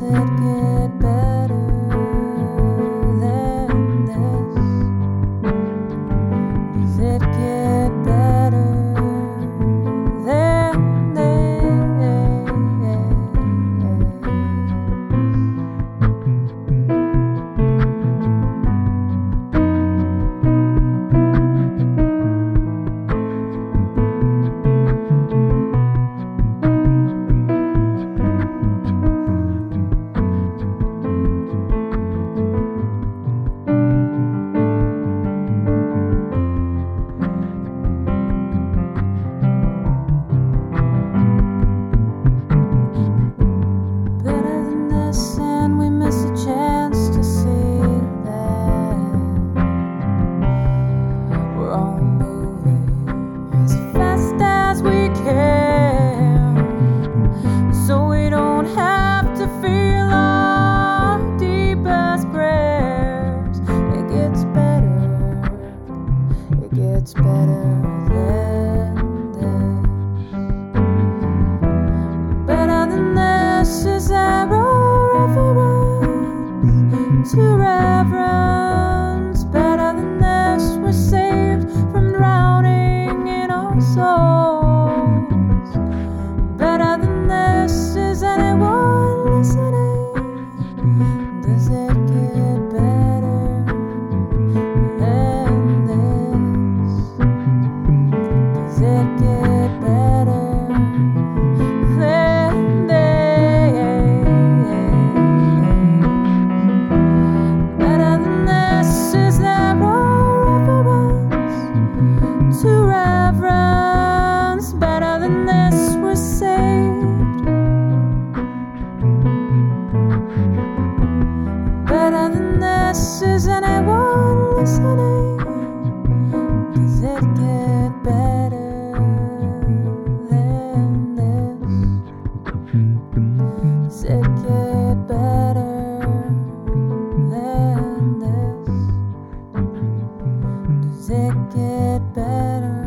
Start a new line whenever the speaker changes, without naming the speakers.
it get better than this? Does it get better than and we miss a chance to see that we're all moving as fast as we can, so we don't have to feel our deepest prayers. It gets better than this. Better than this is to reverence. Better than this, we're saved from drowning in our souls. Better than this, is anyone listening? Does it get better than this? Does it get better than to reverence? Better than this, we're saved. Better than this, is anyone listening? Does it get better than this? Does it get better than this? Does it get better?